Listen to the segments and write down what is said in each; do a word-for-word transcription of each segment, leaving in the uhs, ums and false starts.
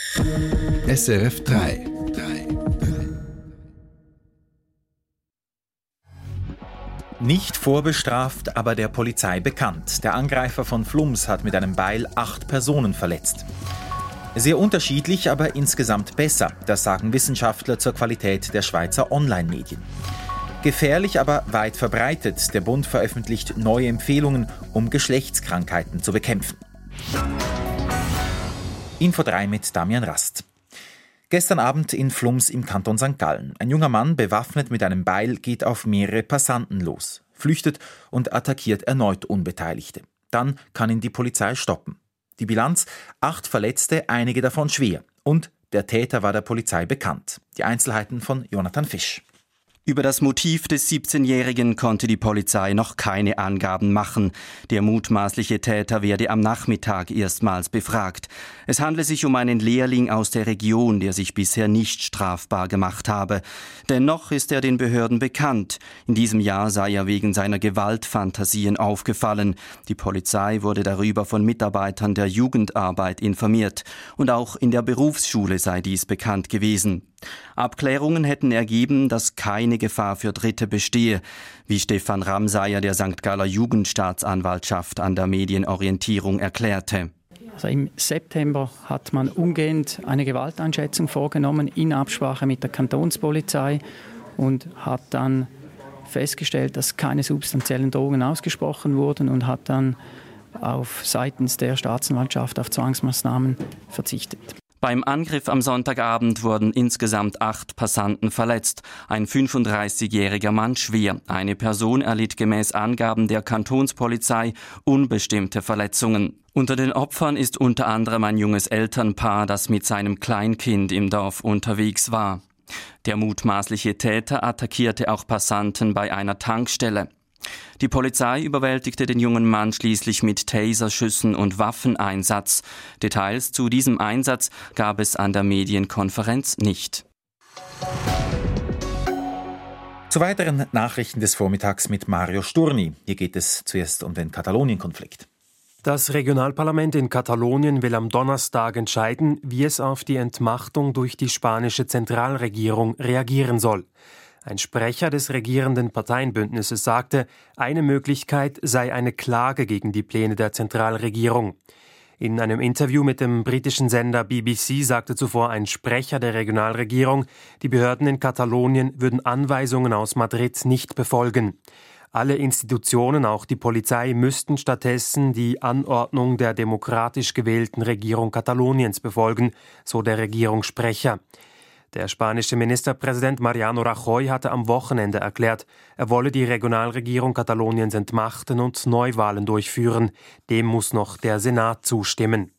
S R F drei. Nicht vorbestraft, aber der Polizei bekannt. Der Angreifer von Flums hat mit einem Beil acht Personen verletzt. Sehr unterschiedlich, aber insgesamt besser. Das sagen Wissenschaftler zur Qualität der Schweizer Online-Medien. Gefährlich, aber weit verbreitet. Der Bund veröffentlicht neue Empfehlungen, um Geschlechtskrankheiten zu bekämpfen. Info drei mit Damian Rast. Gestern Abend in Flums im Kanton Sankt Gallen. Ein junger Mann, bewaffnet mit einem Beil, geht auf mehrere Passanten los, flüchtet und attackiert erneut Unbeteiligte. Dann kann ihn die Polizei stoppen. Die Bilanz: acht Verletzte, einige davon schwer. Und der Täter war der Polizei bekannt. Die Einzelheiten von Jonathan Fisch. Über das Motiv des siebzehnjährigen konnte die Polizei noch keine Angaben machen. Der mutmaßliche Täter werde am Nachmittag erstmals befragt. Es handle sich um einen Lehrling aus der Region, der sich bisher nicht strafbar gemacht habe. Dennoch ist er den Behörden bekannt. In diesem Jahr sei er wegen seiner Gewaltfantasien aufgefallen. Die Polizei wurde darüber von Mitarbeitern der Jugendarbeit informiert. Und auch in der Berufsschule sei dies bekannt gewesen. Abklärungen hätten ergeben, dass keine Gefahr für Dritte bestehe, wie Stefan Ramsayer der Sankt Galler Jugendstaatsanwaltschaft an der Medienorientierung erklärte. Also im September hat man umgehend eine Gewalteinschätzung vorgenommen in Absprache mit der Kantonspolizei und hat dann festgestellt, dass keine substanziellen Drogen ausgesprochen wurden und hat dann auf seitens der Staatsanwaltschaft auf Zwangsmaßnahmen verzichtet. Beim Angriff am Sonntagabend wurden insgesamt acht Passanten verletzt. Ein fünfunddreißigjähriger Mann schwer. Eine Person erlitt gemäß Angaben der Kantonspolizei unbestimmte Verletzungen. Unter den Opfern ist unter anderem ein junges Elternpaar, das mit seinem Kleinkind im Dorf unterwegs war. Der mutmaßliche Täter attackierte auch Passanten bei einer Tankstelle. Die Polizei überwältigte den jungen Mann schließlich mit Taserschüssen und Waffeneinsatz. Details zu diesem Einsatz gab es an der Medienkonferenz nicht. Zu weiteren Nachrichten des Vormittags mit Mario Sturni. Hier geht es zuerst um den Katalonien-Konflikt. Das Regionalparlament in Katalonien will am Donnerstag entscheiden, wie es auf die Entmachtung durch die spanische Zentralregierung reagieren soll. Ein Sprecher des regierenden Parteienbündnisses sagte, eine Möglichkeit sei eine Klage gegen die Pläne der Zentralregierung. In einem Interview mit dem britischen Sender B B C sagte zuvor ein Sprecher der Regionalregierung, die Behörden in Katalonien würden Anweisungen aus Madrid nicht befolgen. Alle Institutionen, auch die Polizei, müssten stattdessen die Anordnung der demokratisch gewählten Regierung Kataloniens befolgen, so der Regierungssprecher. Der spanische Ministerpräsident Mariano Rajoy hatte am Wochenende erklärt, er wolle die Regionalregierung Kataloniens entmachten und Neuwahlen durchführen. Dem muss noch der Senat zustimmen.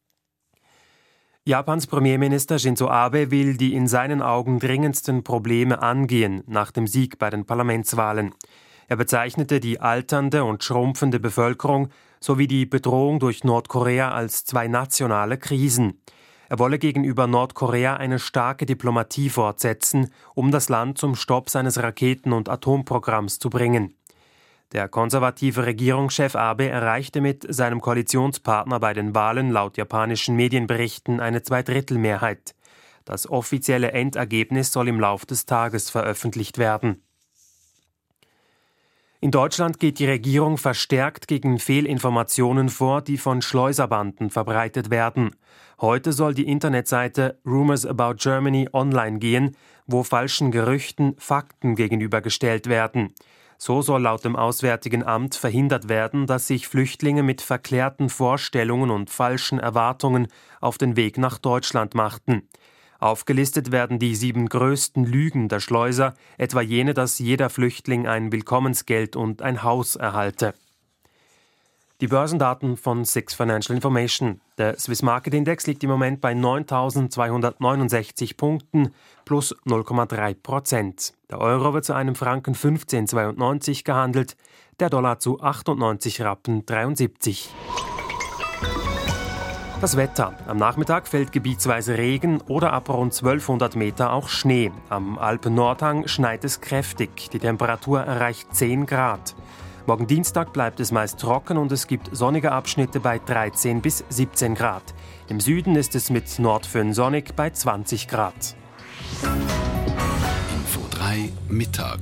Japans Premierminister Shinzo Abe will die in seinen Augen dringendsten Probleme angehen nach dem Sieg bei den Parlamentswahlen. Er bezeichnete die alternde und schrumpfende Bevölkerung sowie die Bedrohung durch Nordkorea als zwei nationale Krisen. Er wolle gegenüber Nordkorea eine starke Diplomatie fortsetzen, um das Land zum Stopp seines Raketen- und Atomprogramms zu bringen. Der konservative Regierungschef Abe erreichte mit seinem Koalitionspartner bei den Wahlen laut japanischen Medienberichten eine Zweidrittelmehrheit. Das offizielle Endergebnis soll im Lauf des Tages veröffentlicht werden. In Deutschland geht die Regierung verstärkt gegen Fehlinformationen vor, die von Schleuserbanden verbreitet werden. Heute soll die Internetseite Rumors About Germany online gehen, wo falschen Gerüchten Fakten gegenübergestellt werden. So soll laut dem Auswärtigen Amt verhindert werden, dass sich Flüchtlinge mit verklärten Vorstellungen und falschen Erwartungen auf den Weg nach Deutschland machten. Aufgelistet werden die sieben größten Lügen der Schleuser, etwa jene, dass jeder Flüchtling ein Willkommensgeld und ein Haus erhalte. Die Börsendaten von Six Financial Information. Der Swiss Market Index liegt im Moment bei neuntausendzweihundertneunundsechzig Punkten plus null Komma drei Prozent. Der Euro wird zu einem Franken fünfzehn Komma zweiundneunzig gehandelt, der Dollar zu achtundneunzig Rappen dreiundsiebzig. Das Wetter. Am Nachmittag fällt gebietsweise Regen oder ab rund zwölfhundert Meter auch Schnee. Am Alpen-Nordhang schneit es kräftig. Die Temperatur erreicht zehn Grad. Morgen Dienstag bleibt es meist trocken und es gibt sonnige Abschnitte bei dreizehn bis siebzehn Grad. Im Süden ist es mit Nordföhn sonnig bei zwanzig Grad. Info drei Mittag.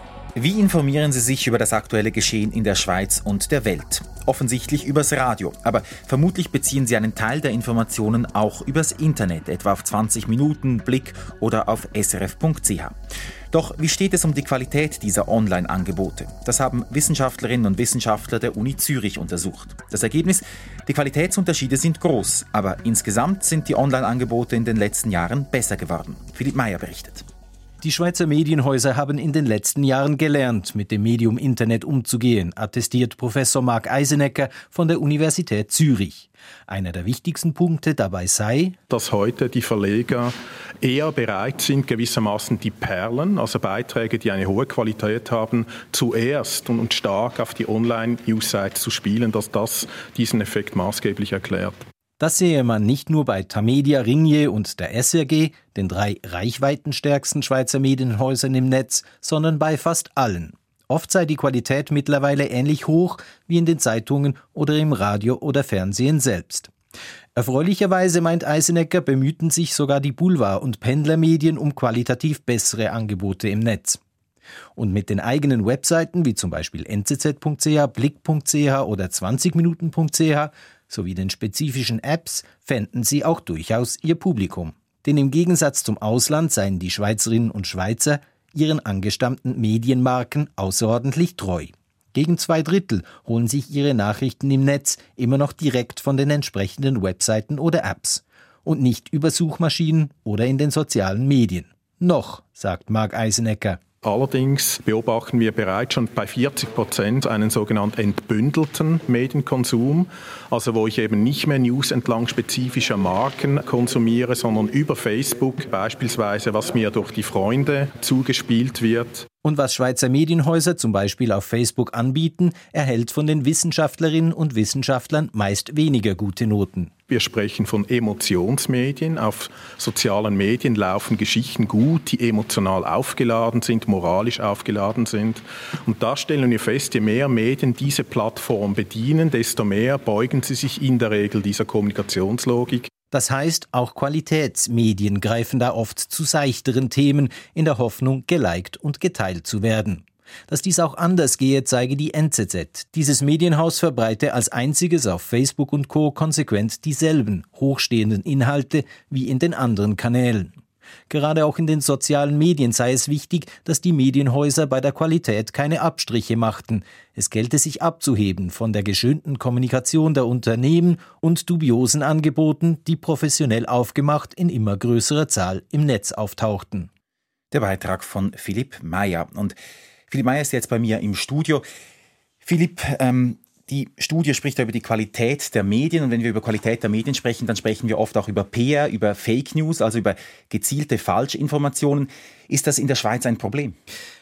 Wie informieren Sie sich über das aktuelle Geschehen in der Schweiz und der Welt? Offensichtlich übers Radio, aber vermutlich beziehen Sie einen Teil der Informationen auch übers Internet, etwa auf zwanzig Minuten, Blick oder auf s r f punkt c h. Doch wie steht es um die Qualität dieser Online-Angebote? Das haben Wissenschaftlerinnen und Wissenschaftler der Uni Zürich untersucht. Das Ergebnis? Die Qualitätsunterschiede sind groß, aber insgesamt sind die Online-Angebote in den letzten Jahren besser geworden. Philipp Meyer berichtet. Die Schweizer Medienhäuser haben in den letzten Jahren gelernt, mit dem Medium Internet umzugehen, attestiert Professor Marc Eisenecker von der Universität Zürich. Einer der wichtigsten Punkte dabei sei, dass heute die Verleger eher bereit sind, gewissermaßen die Perlen, also Beiträge, die eine hohe Qualität haben, zuerst und stark auf die Online-News-Sites zu spielen, dass das diesen Effekt maßgeblich erklärt. Das sehe man nicht nur bei Tamedia, Ringier und der S R G, den drei reichweitenstärksten Schweizer Medienhäusern im Netz, sondern bei fast allen. Oft sei die Qualität mittlerweile ähnlich hoch wie in den Zeitungen oder im Radio oder Fernsehen selbst. Erfreulicherweise, meint Eisenecker, bemühten sich sogar die Boulevard- und Pendlermedien um qualitativ bessere Angebote im Netz. Und mit den eigenen Webseiten wie zum Beispiel n z z punkt c h, blick punkt c h oder zwanzig minuten punkt c h sowie den spezifischen Apps fänden sie auch durchaus ihr Publikum. Denn im Gegensatz zum Ausland seien die Schweizerinnen und Schweizer ihren angestammten Medienmarken außerordentlich treu. Gegen zwei Drittel holen sich ihre Nachrichten im Netz immer noch direkt von den entsprechenden Webseiten oder Apps und nicht über Suchmaschinen oder in den sozialen Medien. Noch, sagt Marc Eisenecker. Allerdings beobachten wir bereits schon bei vierzig Prozent einen sogenannten entbündelten Medienkonsum, also wo ich eben nicht mehr News entlang spezifischer Marken konsumiere, sondern über Facebook beispielsweise, was mir durch die Freunde zugespielt wird. Und was Schweizer Medienhäuser zum Beispiel auf Facebook anbieten, erhält von den Wissenschaftlerinnen und Wissenschaftlern meist weniger gute Noten. Wir sprechen von Emotionsmedien. Auf sozialen Medien laufen Geschichten gut, die emotional aufgeladen sind, moralisch aufgeladen sind. Und da stellen wir fest, je mehr Medien diese Plattform bedienen, desto mehr beugen sie sich in der Regel dieser Kommunikationslogik. Das heißt, auch Qualitätsmedien greifen da oft zu seichteren Themen in der Hoffnung, geliked und geteilt zu werden. Dass dies auch anders gehe, zeige die N Z Z. Dieses Medienhaus verbreite als einziges auf Facebook und Co. konsequent dieselben hochstehenden Inhalte wie in den anderen Kanälen. Gerade auch in den sozialen Medien sei es wichtig, dass die Medienhäuser bei der Qualität keine Abstriche machten. Es gelte sich abzuheben von der geschönten Kommunikation der Unternehmen und dubiosen Angeboten, die professionell aufgemacht in immer größerer Zahl im Netz auftauchten. Der Beitrag von Philipp Meyer. Und Philipp Meyer ist jetzt bei mir im Studio. Philipp, ähm, die Studie spricht ja über die Qualität der Medien. Und wenn wir über Qualität der Medien sprechen, dann sprechen wir oft auch über P R, über Fake News, also über gezielte Falschinformationen. Ist das in der Schweiz ein Problem?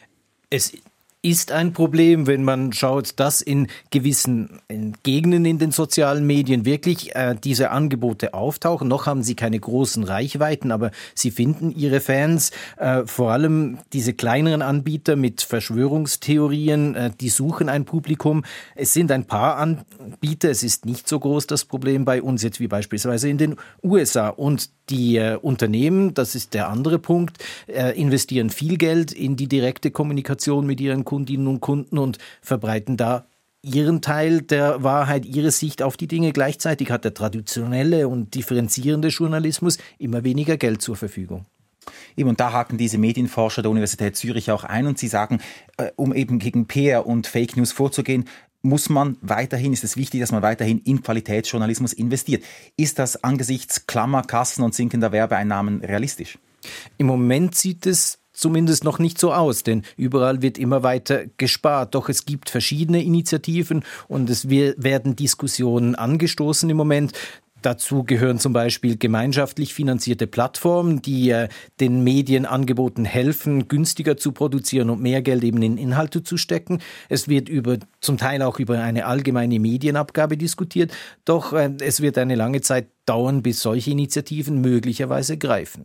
Es ist ein Problem, wenn man schaut, dass in gewissen in Gegenden in den sozialen Medien wirklich äh, diese Angebote auftauchen. Noch haben sie keine großen Reichweiten, aber sie finden ihre Fans. Äh, vor allem diese kleineren Anbieter mit Verschwörungstheorien, äh, die suchen ein Publikum. Es sind ein paar Anbieter, es ist nicht so groß das Problem bei uns jetzt wie beispielsweise in den U S A. Und die äh, Unternehmen, das ist der andere Punkt, äh, investieren viel Geld in die direkte Kommunikation mit ihren Kundinnen und Kunden und verbreiten da ihren Teil der Wahrheit, ihre Sicht auf die Dinge. Gleichzeitig hat der traditionelle und differenzierende Journalismus immer weniger Geld zur Verfügung. Eben, und da haken diese Medienforscher der Universität Zürich auch ein und sie sagen, äh, um eben gegen P R und Fake News vorzugehen, muss man weiterhin, ist es wichtig, dass man weiterhin in Qualitätsjournalismus investiert. Ist das angesichts klammer Kassen und sinkender Werbeeinnahmen realistisch? Im Moment sieht es zumindest noch nicht so aus, denn überall wird immer weiter gespart. Doch es gibt verschiedene Initiativen und es werden Diskussionen angestoßen im Moment. Dazu gehören zum Beispiel gemeinschaftlich finanzierte Plattformen, die äh, den Medienangeboten helfen, günstiger zu produzieren und mehr Geld eben in Inhalte zu stecken. Es wird über, zum Teil auch über eine allgemeine Medienabgabe diskutiert. Doch äh, es wird eine lange Zeit dauern, bis solche Initiativen möglicherweise greifen.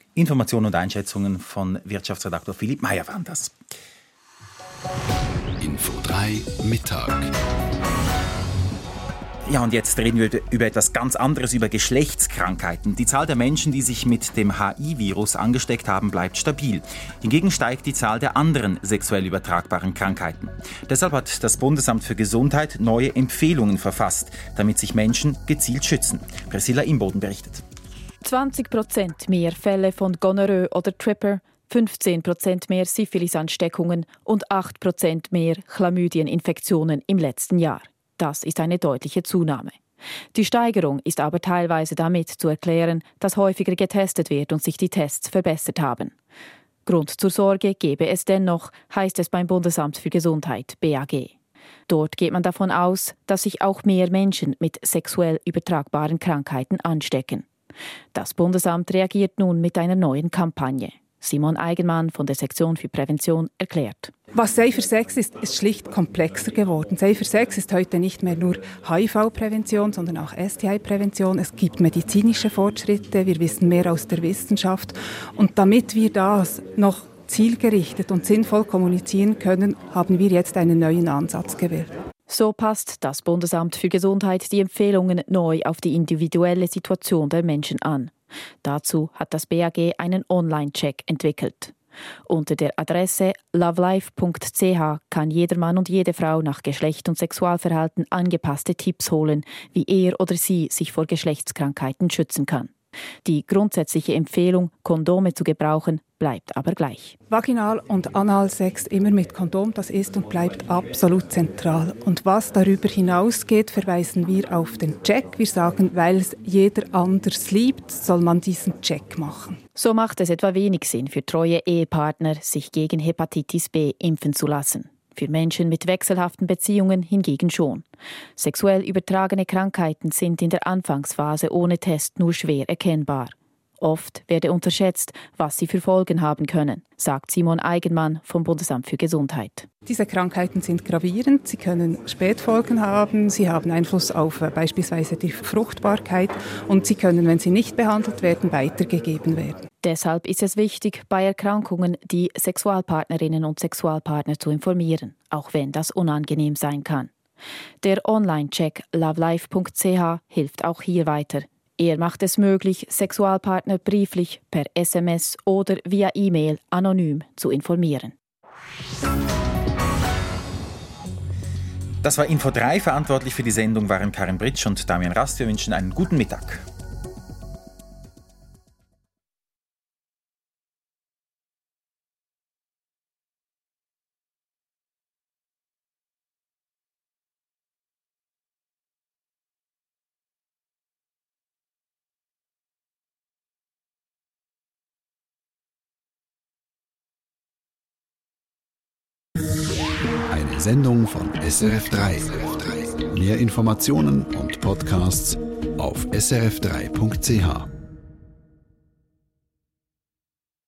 Informationen und Einschätzungen von Wirtschaftsredaktor Philipp Meyer waren das. Info drei Mittag. Ja, und jetzt reden wir über etwas ganz anderes, über Geschlechtskrankheiten. Die Zahl der Menschen, die sich mit dem H I-Virus angesteckt haben, bleibt stabil. Hingegen steigt die Zahl der anderen sexuell übertragbaren Krankheiten. Deshalb hat das Bundesamt für Gesundheit neue Empfehlungen verfasst, damit sich Menschen gezielt schützen. Priscilla Imboden berichtet. zwanzig Prozent mehr Fälle von Gonorrhoe oder Tripper, fünfzehn Prozent mehr Syphilis-Ansteckungen und acht Prozent mehr Chlamydieninfektionen im letzten Jahr. Das ist eine deutliche Zunahme. Die Steigerung ist aber teilweise damit zu erklären, dass häufiger getestet wird und sich die Tests verbessert haben. Grund zur Sorge gebe es dennoch, heißt es beim Bundesamt für Gesundheit B A G. Dort geht man davon aus, dass sich auch mehr Menschen mit sexuell übertragbaren Krankheiten anstecken. Das Bundesamt reagiert nun mit einer neuen Kampagne. Simon Eigenmann von der Sektion für Prävention erklärt. Was Safer Sex ist, ist schlicht komplexer geworden. Safer Sex ist heute nicht mehr nur H I V-Prävention, sondern auch S T I-Prävention. Es gibt medizinische Fortschritte, wir wissen mehr aus der Wissenschaft. Und damit wir das noch zielgerichtet und sinnvoll kommunizieren können, haben wir jetzt einen neuen Ansatz gewählt. So passt das Bundesamt für Gesundheit die Empfehlungen neu auf die individuelle Situation der Menschen an. Dazu hat das B A G einen Online-Check entwickelt. Unter der Adresse lovelife punkt c h kann jeder Mann und jede Frau nach Geschlecht und Sexualverhalten angepasste Tipps holen, wie er oder sie sich vor Geschlechtskrankheiten schützen kann. Die grundsätzliche Empfehlung, Kondome zu gebrauchen, bleibt aber gleich. Vaginal- und Analsex immer mit Kondom, das ist und bleibt absolut zentral. Und was darüber hinausgeht, verweisen wir auf den Check. Wir sagen, weil es jeder anders liebt, soll man diesen Check machen. So macht es etwa wenig Sinn für treue Ehepartner, sich gegen Hepatitis B impfen zu lassen. Für Menschen mit wechselhaften Beziehungen hingegen schon. Sexuell übertragene Krankheiten sind in der Anfangsphase ohne Test nur schwer erkennbar. Oft werde unterschätzt, was sie für Folgen haben können, sagt Simon Eigenmann vom Bundesamt für Gesundheit. Diese Krankheiten sind gravierend, sie können Spätfolgen haben, sie haben Einfluss auf äh, beispielsweise die Fruchtbarkeit und sie können, wenn sie nicht behandelt werden, weitergegeben werden. Deshalb ist es wichtig, bei Erkrankungen die Sexualpartnerinnen und Sexualpartner zu informieren, auch wenn das unangenehm sein kann. Der Online-Check lovelife punkt c h hilft auch hier weiter. Er macht es möglich, Sexualpartner brieflich, per S M S oder via E-Mail anonym zu informieren. Das war Info drei. Verantwortlich für die Sendung waren Karin Britsch und Damian Rast. Wir wünschen einen guten Mittag. Eine Sendung von S R F drei. Mehr Informationen und Podcasts auf s r f drei punkt c h.